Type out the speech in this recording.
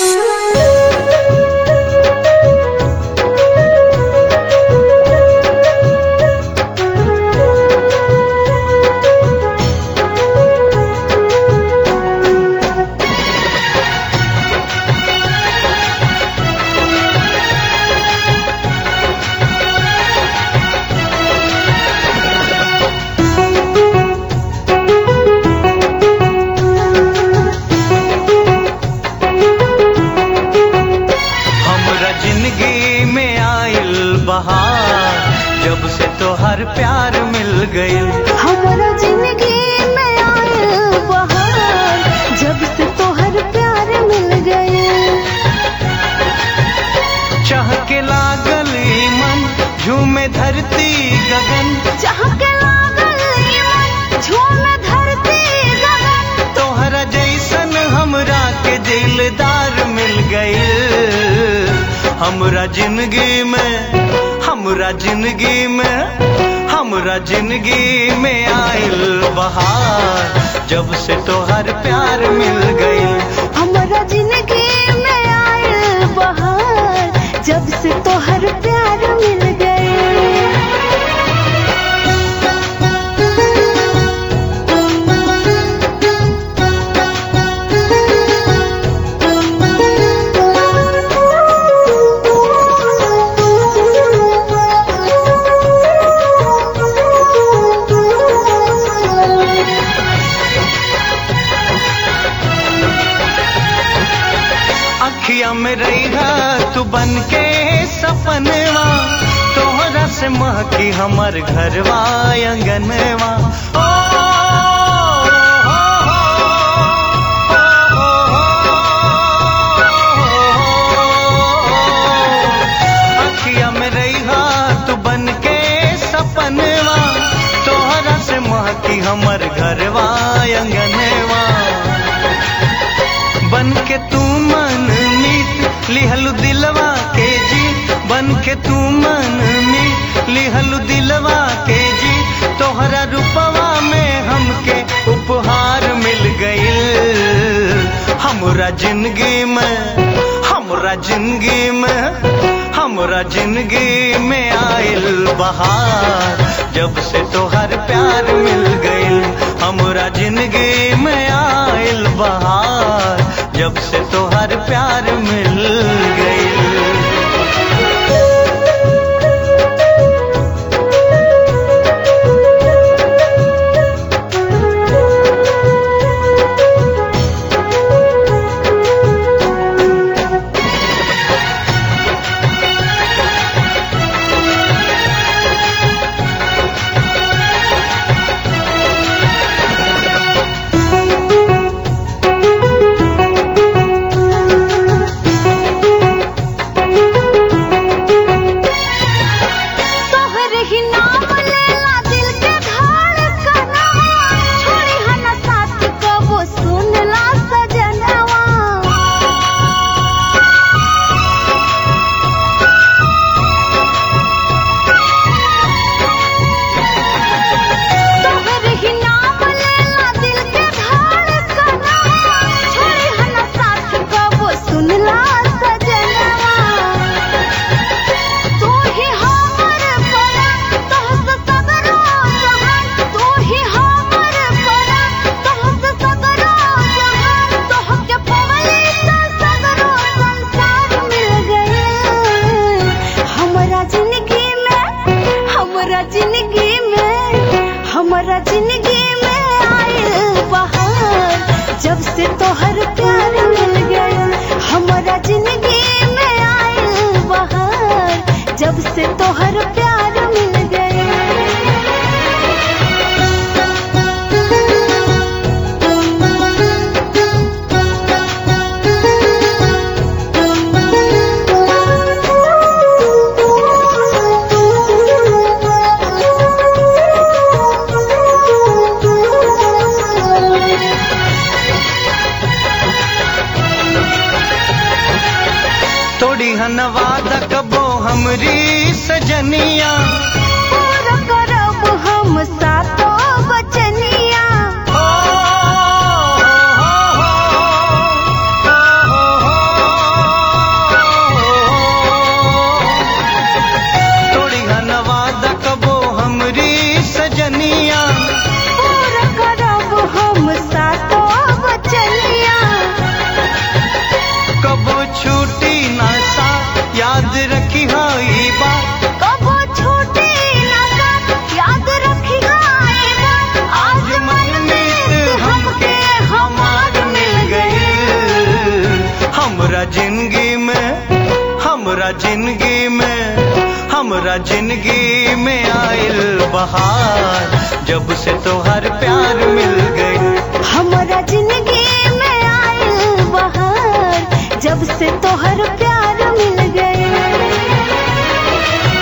जब से तोहर प्यार मिल गइल। हमरा जिंदगी में आयल बहार, जब से तोहर प्यार मिल गइल। चाह के लागल मन झूमे धरती गगन, चाह के लागल मन झूमे धरती गगन। तोहरा जैसन हमरा के दिलदार मिल गइल। हमरा जिंदगी में आइल बहार, जब से तोहर प्यार मिल गइल। हमरा जिंदगी में आइल बहार, जब से तोहर प्यार मिल गइल। अखिया में रहिहा तू बन के सपनवा, तोहरा से महकी हमर घरवा अंगनवा। अखिया में रहिहा तू बन के सपनवा, तोहरा से महकी हमर घरवा अंगनवा। बन के तू मन मीत लिहलु दिलवा के जी, बन के तू मन मीत लिहलु दिलवा के जी। तोहरा रूपवा में हमके उपहार मिल गइल। हमरा जिंदगी में आइल बहार, जब से तोहर प्यार मिल गइल। हमरा जिंदगी में आइल बहार, जब से तोहर प्यार मिल गइल। हमरा जिंदगी में आइल बहार, जब से तोहर प्यार मिल गइल। हमरा जिंदगी में आइल बहार, जब से तोहर प्यार मिल गइल। वादा कबो हमरी सजनिया, पूरा करब हम सातो बचनिया। जिंदगी में हमरा जिंदगी में आइल बहार जब से तोहर प्यार मिल गई। हमरा जिंदगी में आइल बहार जब से तोहर प्यार मिल गई।